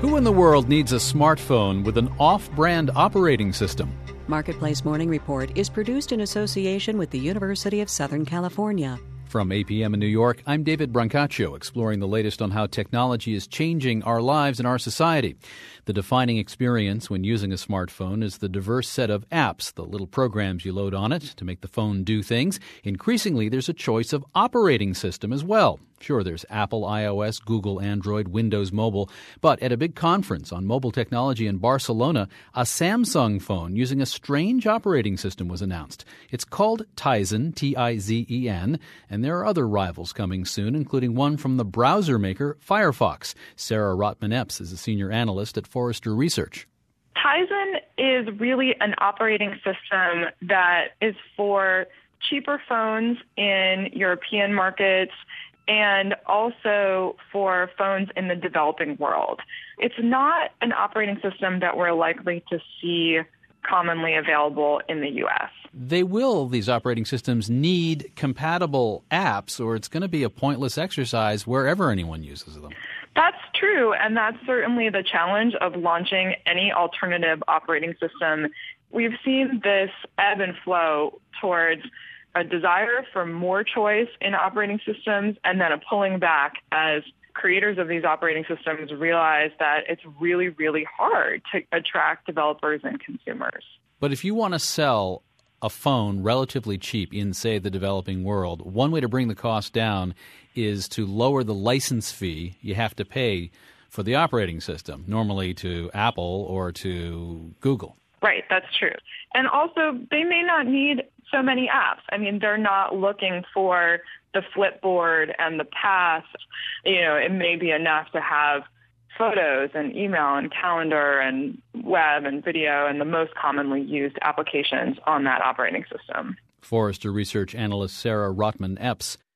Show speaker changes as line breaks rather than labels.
Who in the world needs a smartphone with an off-brand operating system?
Marketplace Morning Report is produced in association with the University of Southern California.
From APM in New York, I'm David Brancaccio, exploring the latest on how technology is changing our lives and our society. The defining experience when using a smartphone is the diverse set of apps, the little programs you load on it to make the phone do things. Increasingly, there's a choice of operating system as well. Sure, there's Apple iOS, Google Android, Windows Mobile. But at a big conference on mobile technology in Barcelona, a Samsung phone using a strange operating system was announced. It's called Tizen, Tizen, and there are other rivals coming soon, including one from the browser maker Firefox. Sarah Rotman-Epps is a senior analyst at Forrester Research.
Tizen is really an operating system that is for cheaper phones in European markets and also for phones in the developing world. It's not an operating system that we're likely to see commonly available in the U.S.
These operating systems need compatible apps, or it's going to be a pointless exercise wherever anyone uses them.
That's true, and that's certainly the challenge of launching any alternative operating system. We've seen this ebb and flow towards a desire for more choice in operating systems and then a pulling back as creators of these operating systems realize that it's really, really hard to attract developers and consumers.
But if you want to sell a phone relatively cheap in, say, the developing world, one way to bring the cost down is to lower the license fee you have to pay for the operating system, normally to Apple or to Google.
Right, that's true. And also, they may not need so many apps. I mean, they're not looking for the Flipboard and the Pass. It may be enough to have photos and email and calendar and web and video and the most commonly used applications on that operating system.
Forrester Research analyst Sarah Rotman-Epps.